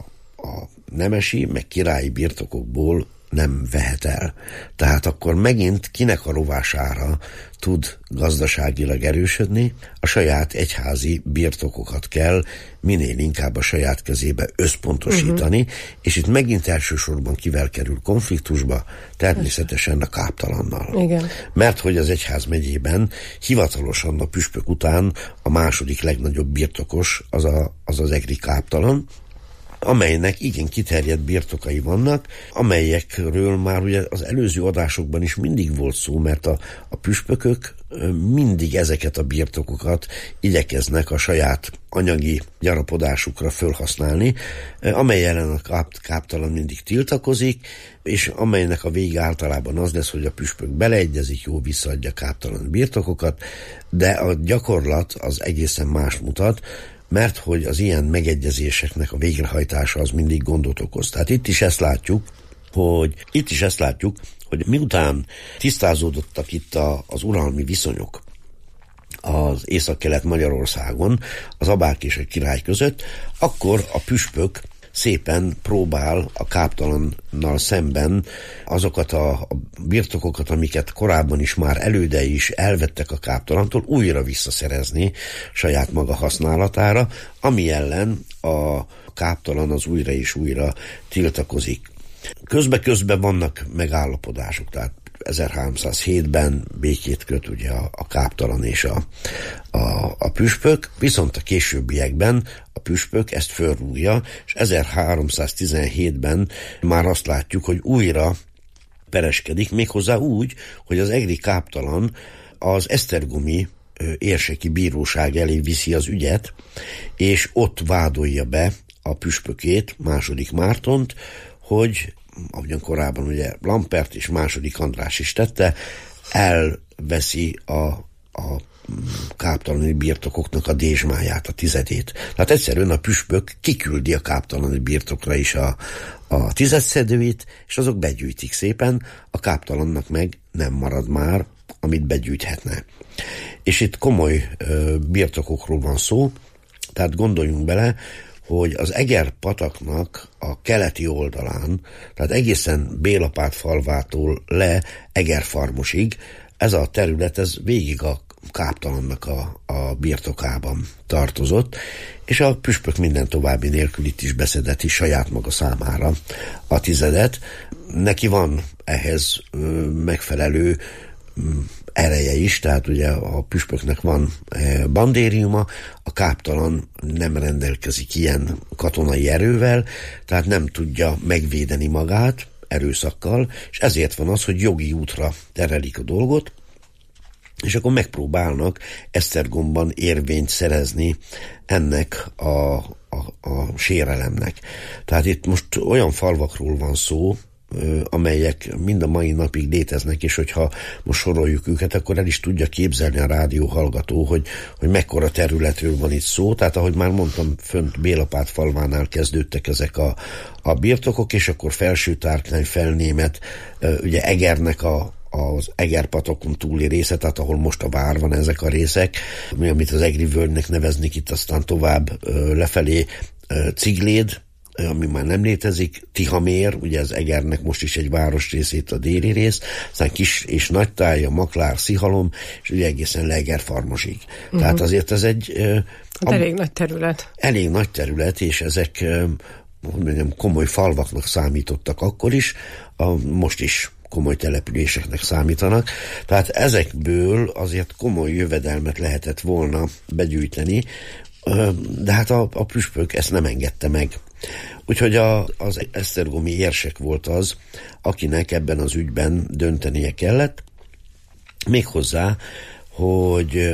nemesi, meg királyi birtokokból nem vehet el. Tehát akkor megint kinek a rovására tud gazdaságilag erősödni, a saját egyházi birtokokat kell minél inkább a saját kezébe összpontosítani, és itt megint elsősorban kivel kerül konfliktusba, természetesen a káptalannal. Igen. Mert hogy az egyházmegyében hivatalosan a püspök után a második legnagyobb birtokos az egri káptalan, amelynek igen kiterjedt birtokai vannak, amelyekről már ugye az előző adásokban is mindig volt szó, mert a püspökök mindig ezeket a birtokokat igyekeznek a saját anyagi gyarapodásukra fölhasználni, amely ellen a káptalan mindig tiltakozik, és amelynek a vége általában az lesz, hogy a püspök beleegyezik, jó, visszaadja káptalan birtokokat, de a gyakorlat az egészen más mutat, mert hogy az ilyen megegyezéseknek a végrehajtása az mindig gondot okoz. Tehát itt is ezt látjuk, hogy miután tisztázódottak itt az uralmi viszonyok az Észak-Kelet Magyarországon, az abák és a király között, akkor a püspök szépen próbál a káptalannal szemben azokat a birtokokat, amiket korábban is már elődei is elvettek a káptalantól, újra visszaszerezni saját maga használatára, ami ellen a káptalan az újra és újra tiltakozik. Közbe-közbe vannak megállapodások, tehát 1307-ben békét köt ugye a káptalan és a püspök, viszont a későbbiekben a püspök ezt fölrúgja, és 1317-ben már azt látjuk, hogy újra pereskedik, méghozzá úgy, hogy az egri káptalan az esztergomi érseki bíróság elé viszi az ügyet, és ott vádolja be a püspökét, II. Mártont, hogy ahogyan korábban ugye Lampert és II. András is tette, elveszi a káptalani birtokoknak a dézsmáját, a tizedét. Tehát egyszerűen a püspök kiküldi a káptalani birtokra is a tizedszedőit, és azok begyűjtik szépen, a káptalannak meg nem marad már, amit begyűjthetne. És itt komoly birtokokról van szó, tehát gondoljunk bele, hogy az Eger-pataknak a keleti oldalán, tehát egészen Bélapát falvától le Egerfarmosig, ez a terület, ez végig a káptalannak a birtokában tartozott, és a püspök minden további nélkül itt is beszedeti saját maga számára a tizedet. Neki van ehhez megfelelő ereje is, tehát ugye a püspöknek van bandériuma, a káptalan nem rendelkezik ilyen katonai erővel, tehát nem tudja megvédeni magát erőszakkal, és ezért van az, hogy jogi útra terelik a dolgot, és akkor megpróbálnak Esztergomban érvényt szerezni ennek a sérelemnek. Tehát itt most olyan falvakról van szó, amelyek mind a mai napig léteznek, és hogyha most soroljuk őket, akkor el is tudja képzelni a rádió hallgató, hogy mekkora területről van itt szó. Tehát ahogy már mondtam, fönt Bélapát falvánál kezdődtek ezek a birtokok, és akkor Felső-Tárkány, Felnémet, ugye Egernek az Eger-patakon túli része, tehát ahol most a vár van, ezek a részek, amit az Egri völgynek neveznik, itt aztán tovább lefelé Cigléd, ami már nem létezik, Tihamér, ugye az Egernek most is egy városrészét a déli rész, aztán Kis és Nagytája, Maklár, Szihalom, és ugye egészen le Egerfarmosig. Tehát azért ez egy... elég nagy terület. Elég nagy terület, és ezek hogy mondjam, komoly falvaknak számítottak akkor is, most is komoly településeknek számítanak. Tehát ezekből azért komoly jövedelmet lehetett volna begyűjteni, de hát a püspök ezt nem engedte meg. Úgyhogy az esztergomi érsek volt az, akinek ebben az ügyben döntenie kellett, méghozzá, hogy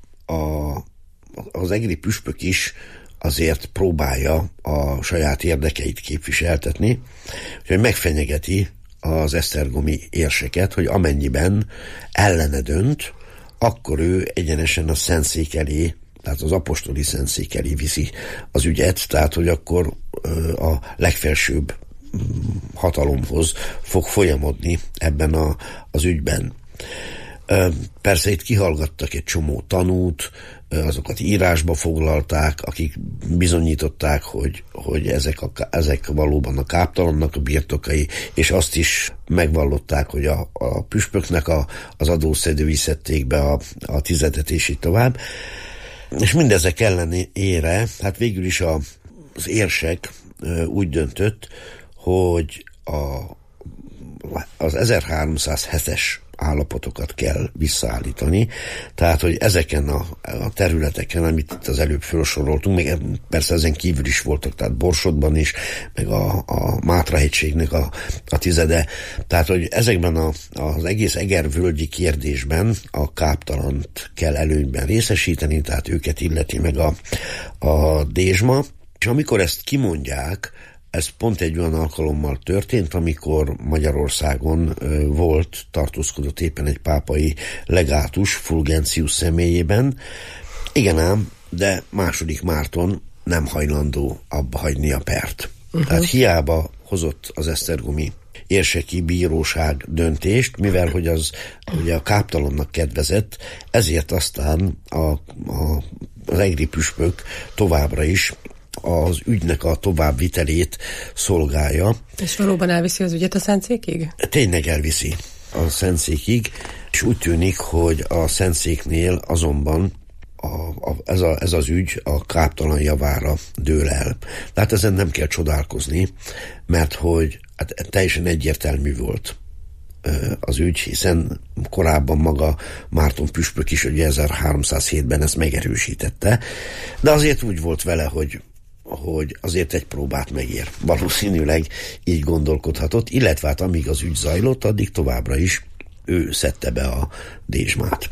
az egri püspök is azért próbálja a saját érdekeit képviseltetni, hogy megfenyegeti az esztergomi érseket, hogy amennyiben ellene dönt, akkor ő egyenesen a szentszék elé, tehát az apostoli szentszék elé viszi az ügyet, tehát hogy akkor a legfelsőbb hatalomhoz fog folyamodni ebben az ügyben. Persze itt kihallgattak egy csomó tanút, azokat írásba foglalták, akik bizonyították, hogy ezek valóban a káptalannak a birtokai, és azt is megvallották, hogy a püspöknek az adószedői szedték be a tizedet, és így tovább. És mindezek ellenére, hát végül is az érsek úgy döntött, hogy az 1307-es állapotokat kell visszaállítani. Tehát, hogy ezeken a területeken, amit itt az előbb felsoroltunk, még persze ezen kívül is voltak, tehát Borsodban is, meg a Mátra-hegységnek a tizede. Tehát, hogy ezekben az egész egervölgyi kérdésben a káptalant kell előnyben részesíteni, tehát őket illeti meg a dézsma. És amikor ezt kimondják, ez pont egy olyan alkalommal történt, amikor Magyarországon tartózkodott éppen egy pápai legátus Fulgentius személyében. Igen ám, de II. Márton nem hajlandó abba hagyni a pert. Tehát hiába hozott az esztergomi érseki bíróság döntést, mivel hogy az ugye a káptalannak kedvezett, ezért aztán az egri püspök továbbra is az ügynek a továbbvitelét szolgálja. És valóban elviszi az ügyet a Szentszékig? Tényleg elviszi a Szentszékig, és úgy tűnik, hogy a Szentszéknél azonban ez az ügy a káptalan javára dől el. Tehát ezen nem kell csodálkozni, mert hogy teljesen egyértelmű volt az ügy, hiszen korábban maga Márton püspök is ugye 1307-ben ezt megerősítette, de azért úgy volt vele, hogy azért egy próbát megér. Valószínűleg így gondolkodhatott, illetve hát amíg az ügy zajlott, addig továbbra is ő szedte be a dézsmát.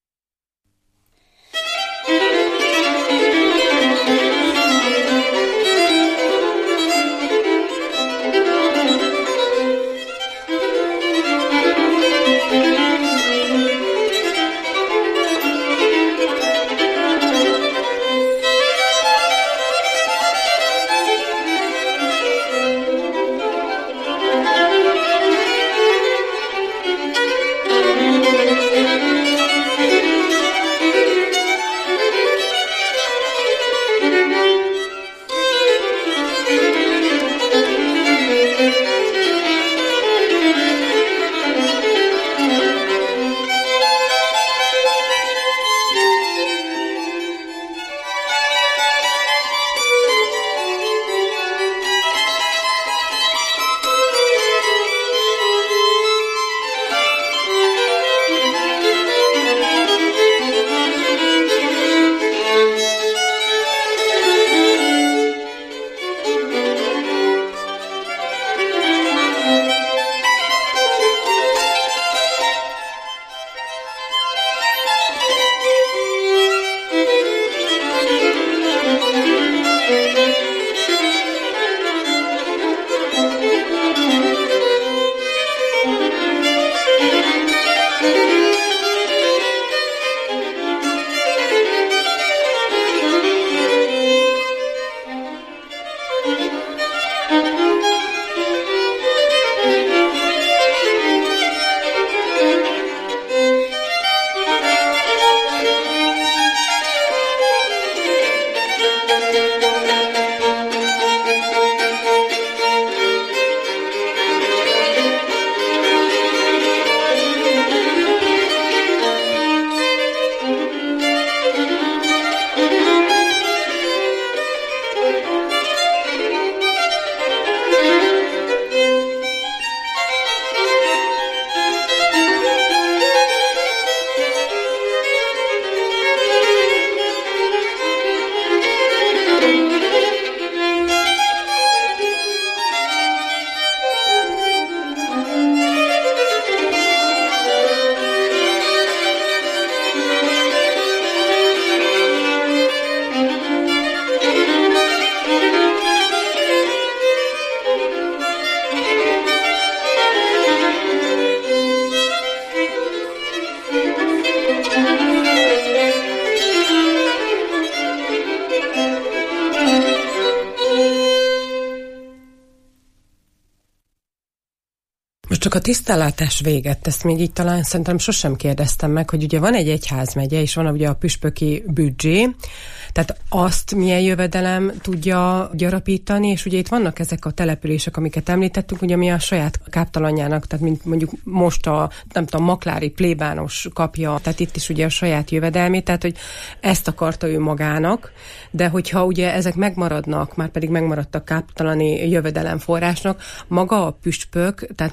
Csak a tisztánlátás véget, ezt még így talán szerintem sosem kérdeztem meg, hogy ugye van egy egyházmegye, és van ugye a püspöki büdzsé, tehát azt milyen jövedelem tudja gyarapítani, és ugye itt vannak ezek a települések, amiket említettünk, ugye ami a saját káptalanjának, tehát mint mondjuk most a, nem tudom, maklári plébános kapja, tehát itt is ugye a saját jövedelmét, tehát hogy ezt akarta ő magának, de hogyha ugye ezek megmaradnak, már pedig megmaradtak káptalani jövedelemforrásnak, maga a püspök, tehát maga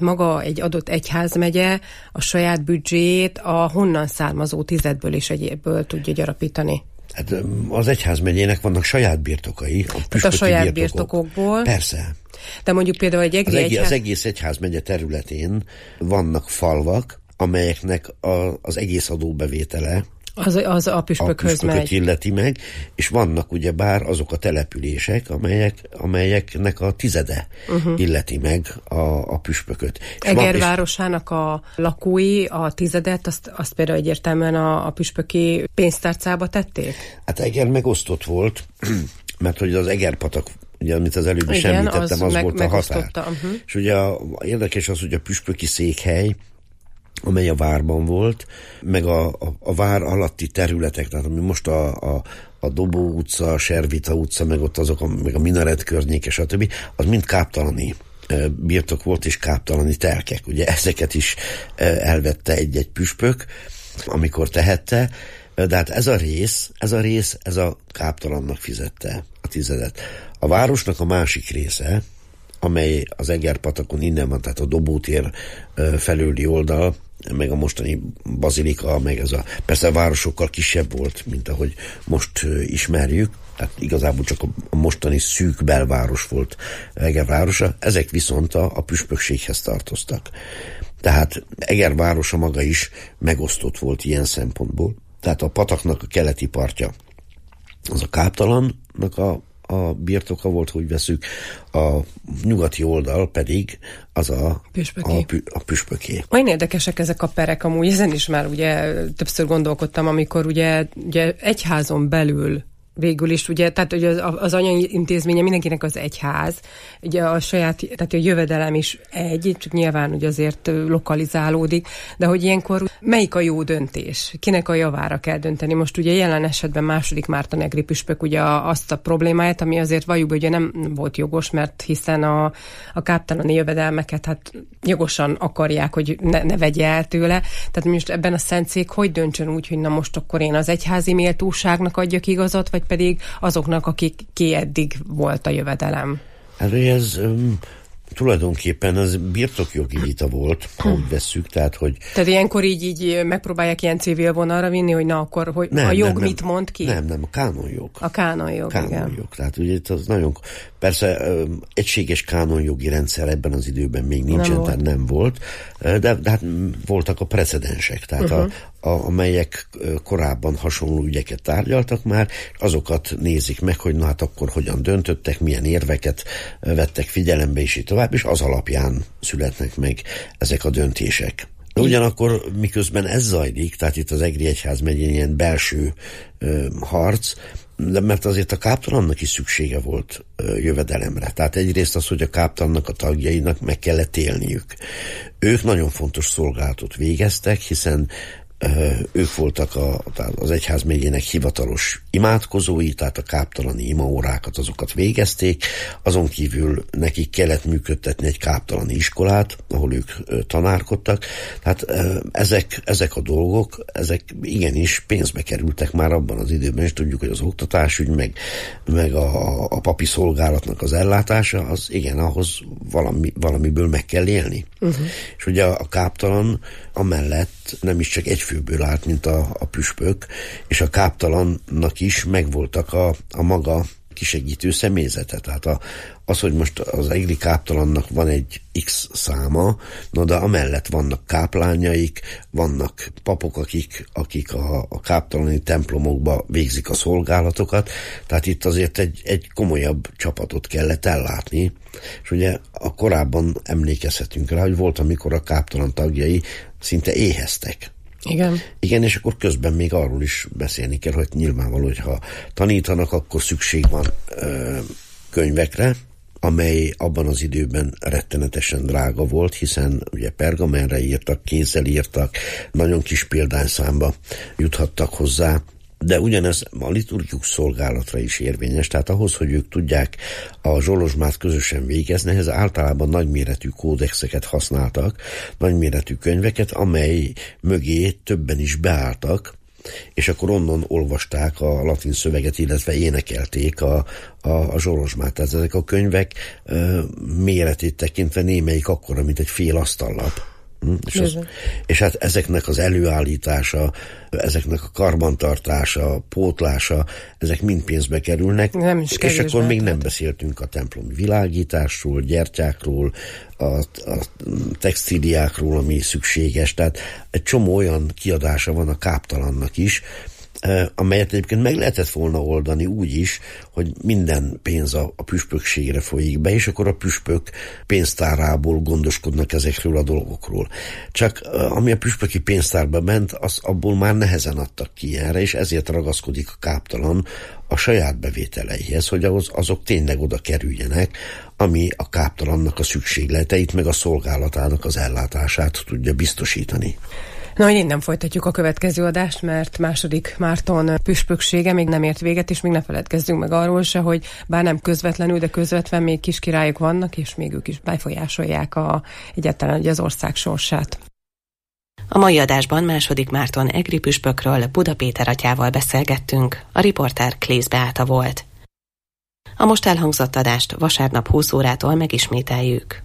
egy adott egyházmegye a saját büdzséjét a honnan származó tizedből és egyébből tudja gyarapítani. Hát az egyházmegyének vannak saját birtokai. A saját birtokokból. Persze. De mondjuk például az egész egyházmegye területén vannak falvak, amelyeknek az egész adóbevétele az a püspökhöz megy. Illeti meg, és vannak ugyebár azok a települések, amelyeknek a tizede illeti meg a püspököt. Eger városának a lakói a tizedet, azt például egyértelműen a püspöki pénztárcába tették? Hát Eger megosztott volt, mert hogy az Egerpatak, ugye, amit az előbb is említettem, az volt a határ. És ugye érdekes az, hogy a püspöki székhely, amely a várban volt, meg a vár alatti területek, tehát ami most a Dobó utca, a Servita utca, meg ott azok, meg a Minaret környéke, stb., az mind káptalani birtok volt, és káptalani telkek. Ugye ezeket is elvette egy-egy püspök, amikor tehette, de hát ez a káptalannak fizette a tizedet. A városnak a másik része, amely az Egerpatakon innen van, tehát a Dobótér felőli oldal, meg a mostani bazilika, meg persze a városokkal kisebb volt, mint ahogy most ismerjük, tehát igazából csak a mostani szűk belváros volt Eger városa, ezek viszont a püspökséghez tartoztak. Tehát Eger városa maga is megosztott volt ilyen szempontból. Tehát a pataknak a keleti partja az a káptalannak a birtoka volt, hogy veszük, a nyugati oldal pedig az a püspöké. Olyan érdekesek ezek a perek, amúgy ezen is már ugye többször gondolkodtam, amikor ugye egyházon belül végül is, ugye, tehát ugye az anyai intézménye mindenkinek az egyház, ugye a saját, tehát a jövedelem is csak nyilván ugye azért lokalizálódik, de hogy ilyenkor melyik a jó döntés? Kinek a javára kell dönteni? Most ugye jelen esetben II. Márton egri püspök ugye azt a problémáját, ami azért valljuk, ugye nem volt jogos, mert hiszen a káptalani jövedelmeket hát jogosan akarják, hogy ne vegye el tőle. Tehát most ebben a szentszék hogy döntsön úgy, hogy na most akkor én az egyházi méltóságnak adjak igazat, vagy pedig azoknak, ki eddig volt a jövedelem? Hát ez tulajdonképpen ez birtokjogi vita volt, ahogy vesszük, tehát hogy... Tehát ilyenkor így megpróbálják ilyen civil vonalra vinni, hogy na akkor, hogy a jog mit mond ki? Nem, a kánonjog. A kánonjog, igen. Tehát ugye itt az nagyon... Persze egységes kánonjogi rendszer ebben az időben még nincsen, tehát nem volt, de hát voltak a precedensek, tehát amelyek korábban hasonló ügyeket tárgyaltak már, azokat nézik meg, hogy na hát akkor hogyan döntöttek, milyen érveket vettek figyelembe, és így tovább, és az alapján születnek meg ezek a döntések. De ugyanakkor miközben ez zajlik, tehát itt az Egri egyházmegyén ilyen belső harc, de mert azért a káptalannak is szüksége volt jövedelemre. Tehát egyrészt az, hogy a káptalannak a tagjainak meg kellett élniük. Ők nagyon fontos szolgálatot végeztek, hiszen ők voltak az egyházmegyének hivatalos imádkozói, tehát a káptalani imaórákat, azokat végezték, azon kívül nekik kellett működtetni egy káptalani iskolát, ahol ők tanárkodtak, tehát ezek a dolgok, ezek igenis pénzbe kerültek már abban az időben, és tudjuk, hogy az oktatásügy, meg a papi szolgálatnak az ellátása, az igen, ahhoz valamiből meg kell élni. És ugye a káptalan amellett nem is csak egy főből állt, mint a püspök, és a káptalannak is megvoltak a maga kisegítő személyzete. Tehát az, hogy most az egri káptalannak van egy X száma, de amellett vannak káplányaik, vannak papok, akik a káptalani templomokba végzik a szolgálatokat, tehát itt azért egy komolyabb csapatot kellett ellátni, és ugye korábban emlékezhetünk rá, hogy volt, amikor a káptalan tagjai szinte éheztek. Igen, és akkor közben még arról is beszélni kell, hogy nyilvánvaló, hogy ha tanítanak, akkor szükség van könyvekre, amely abban az időben rettenetesen drága volt, hiszen ugye pergamenre írtak, kézzel írtak, nagyon kis példányszámba juthattak hozzá, de ugyanez a liturgikus szolgálatra is érvényes, tehát ahhoz, hogy ők tudják a zsolozsmát közösen végezni, ehhez általában nagyméretű kódexeket használtak, nagyméretű könyveket, amely mögé többen is beálltak, és akkor onnan olvasták a latin szöveget, illetve énekelték a Zsorozsmát. Tehát ezek a könyvek méretét tekintve némelyik akkora, mint egy fél asztallap. És hát ezeknek az előállítása, ezeknek a karbantartása, pótlása, ezek mind pénzbe kerülnek, és akkor még nem beszéltünk a templomi világításról, gyertyákról, a textíliákról, ami szükséges. Tehát egy csomó olyan kiadása van a káptalannak is, amelyet egyébként meg lehetett volna oldani úgy is, hogy minden pénz a püspökségre folyik be, és akkor a püspök pénztárából gondoskodnak ezekről a dolgokról. Csak ami a püspöki pénztárba ment, az abból már nehezen adtak ki erre, és ezért ragaszkodik a káptalan a saját bevételeihez, hogy azok tényleg oda kerüljenek, ami a káptalannak a szükségleteit, meg a szolgálatának az ellátását tudja biztosítani. Na, hogy innen folytatjuk a következő adást, mert második Márton püspöksége még nem ért véget, és még ne feledkezzünk meg arról se, hogy bár nem közvetlenül, de közvetlen még kiskirályok vannak, és még ők is befolyásolják egyáltalán az ország sorsát. A mai adásban második Márton egri püspökről Buda Péter atyával beszélgettünk, a riporter Klész Beáta volt. A most elhangzott adást vasárnap 20 órától megismételjük.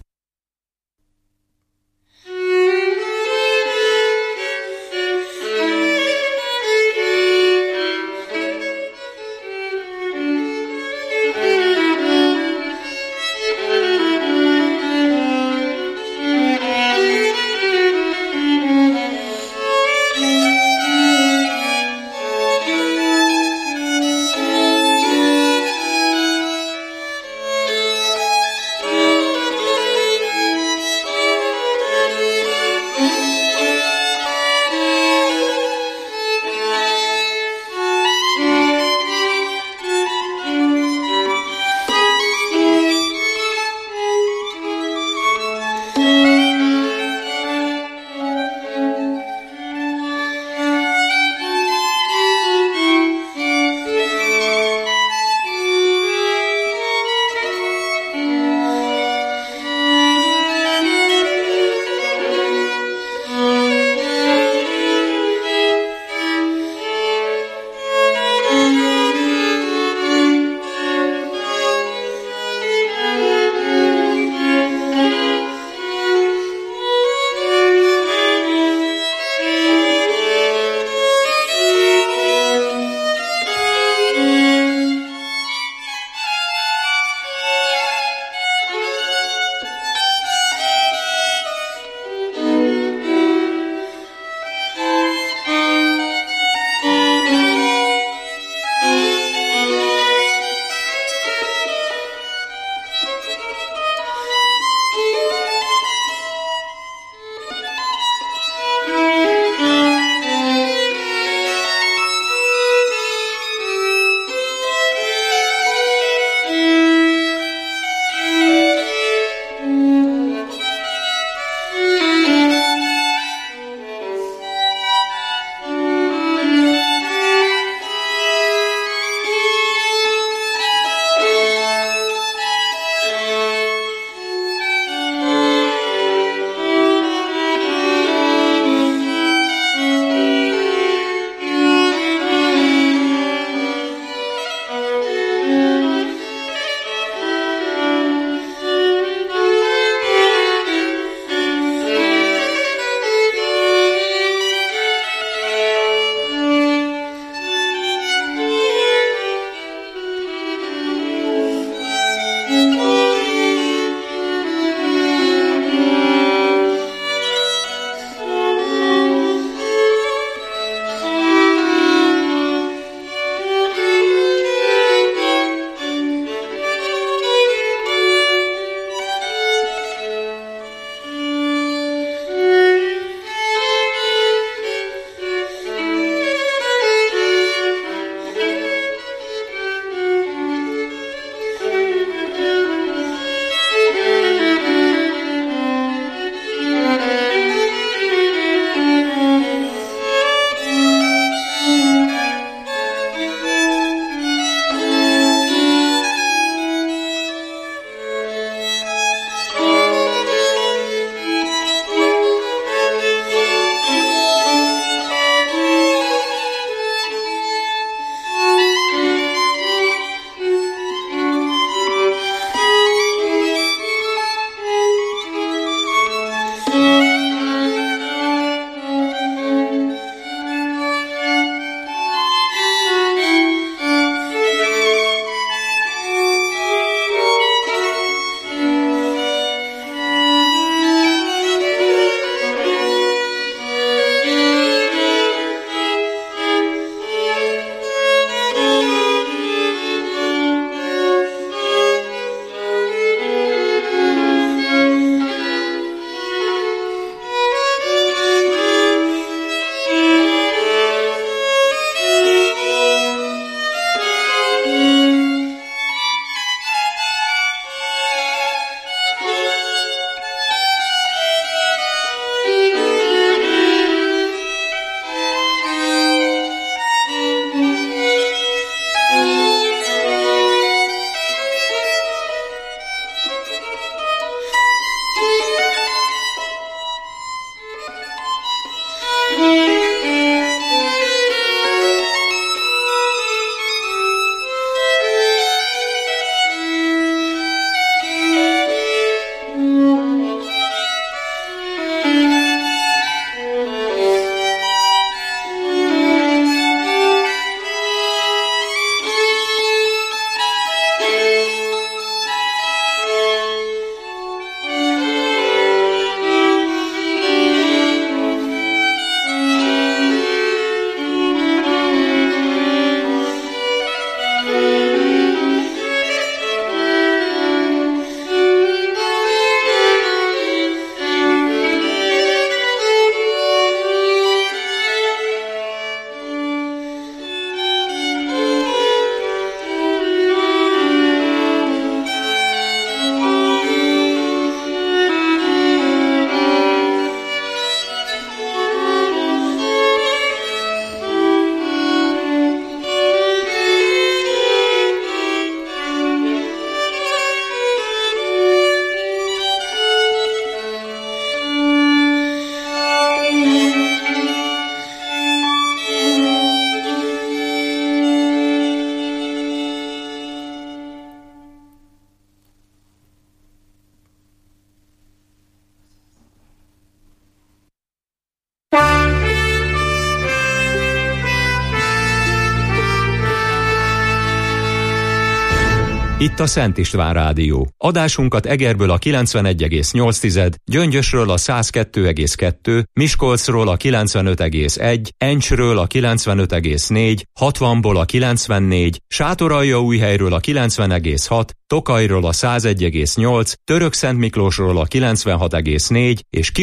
Itt a Szent István Rádió. Adásunkat Egerből a 91,8, Gyöngyösről a 102,2, Miskolcról a 95,1, Encsről a 95,4, 60-ból a 94, Sátoraljaújhelyről a 90,6, Tokajról a 101,8, Törökszentmiklósról a 96,4 és